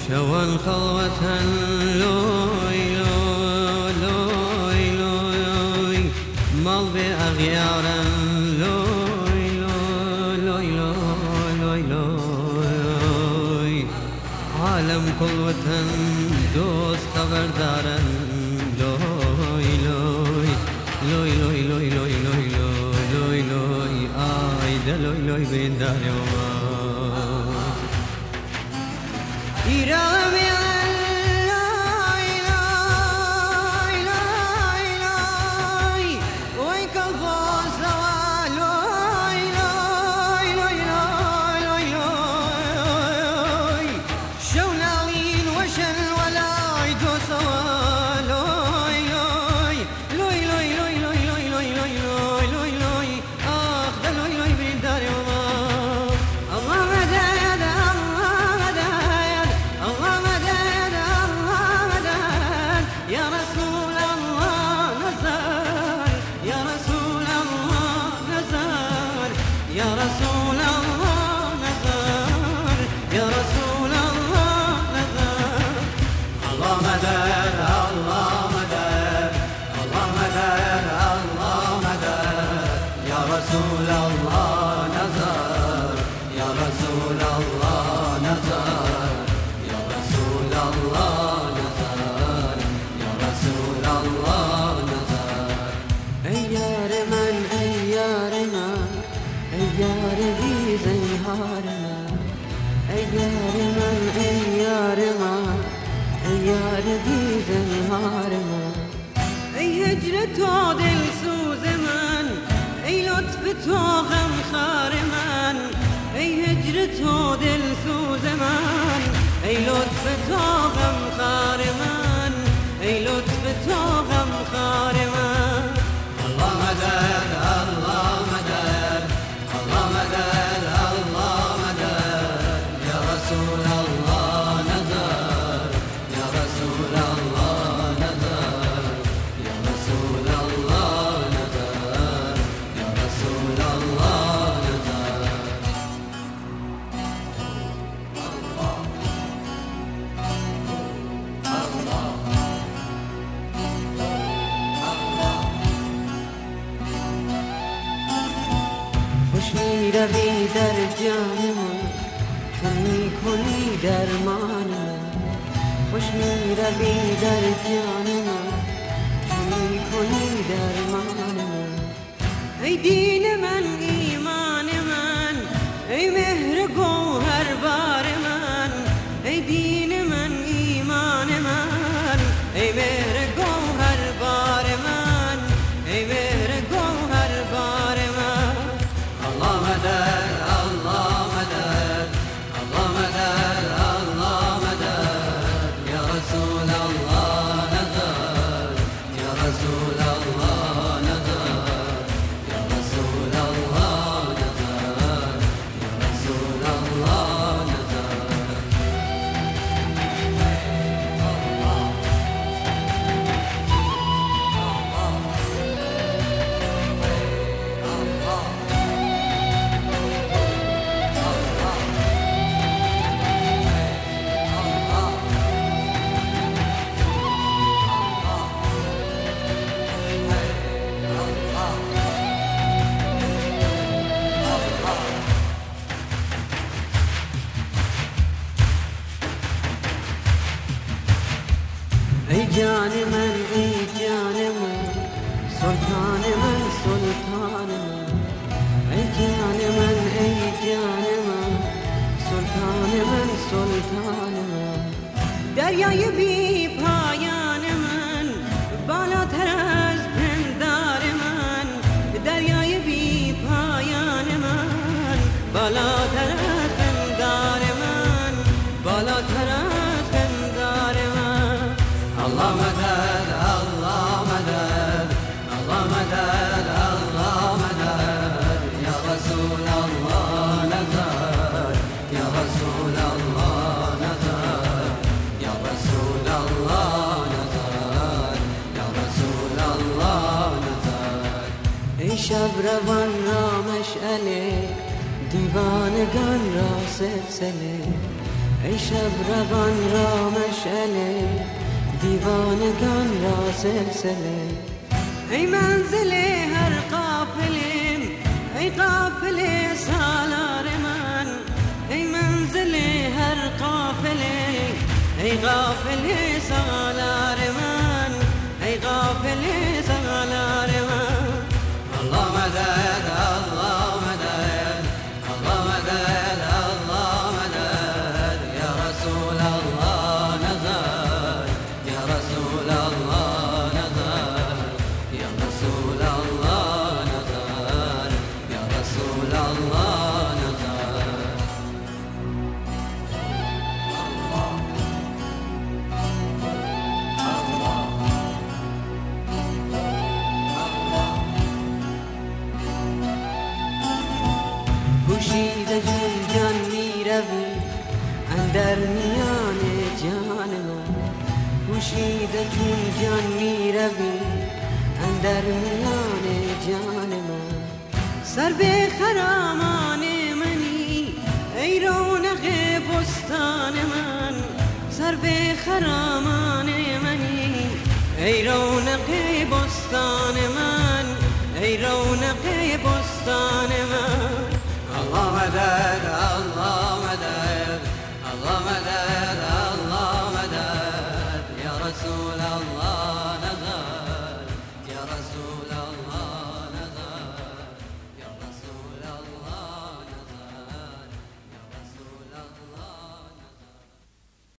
شوان خلوة لوي لوي لوي لوي مال بأغيارا لوي لوي لوي لوي لوي عالم كل وطن دوست خبردارا لوي لوي لوي لوي لوي لوي لوي لوي لوي آيدا لوي لوي بين داري وما إيرامي يا رسول الله نزار يا رسول الله نزار الله مدد الله مدد الله مدد الله مدد يا رسول الله نزار يا رسول الله نزار يا رسول الله نزار يا رسول الله نزار أيار من أيار من أيار بي زيهارنا أيار من أيار ما أيار بي زيهارنا أي هجرة دل سوز من أي لطف تو غم خار من أي هجرة دل سوز من أي لطف تو غم خار من أي لطف تو غم خار من الله مدد الله مدد الله مدد الله مدد يا رسول الله نزار يا رسول الله نزار يا رسول الله نزار يا رسول الله نزار خوش می‌روی در جان من چون می‌کنی درمان من خوش می‌روی در جان من چون می‌کنی درمان من ای دین من ایمان من ای مهر گوهر بار من ای دین من ایمان من ای مهر گوهر بار من ای مهر گوهر بار من الله مدد الله مدد الله مدد الله مدد يا رسول الله نزار يا رسول الله نزار يا رسول الله نزار يا رسول الله نزار ای جان من ای جان من سلطان من سلطان من ای جان من ای جان من سلطان من سلطان من دریای بی پایان من بالاتر از پندار من دریای بی پایان من بالاتر از پندار من بالاتر از پندار من الله مدد الله مدد الله مدد الله مدد يا رسول الله نزار يا رسول الله نزار يا رسول الله نزار يا رسول الله نزار ای شب روان را مشعله دیوانگان را سلسله ای شب روان را مشعله دیوانگان را سلسله ای منزل هر قافلیم ای قافله سالار من ای منزل هر قافله ای قافله سالار من ای قافله سالار من الله مدد الله مدد الله مدد الله مدد يا رسول الله نظر يا رسول الله نظر يا رسول الله نظر يا رسول الله نظر پوشیده جون جان می روی اندر میان جان من پوشیده جون جان می روی اندر میان جان من سر به خرامان منی ای رونق بستان من سر به خرامان منی ای رونق بستان من ای رونق بستان من الله مدد الله مدد الله مدد الله مدد يا رسول الله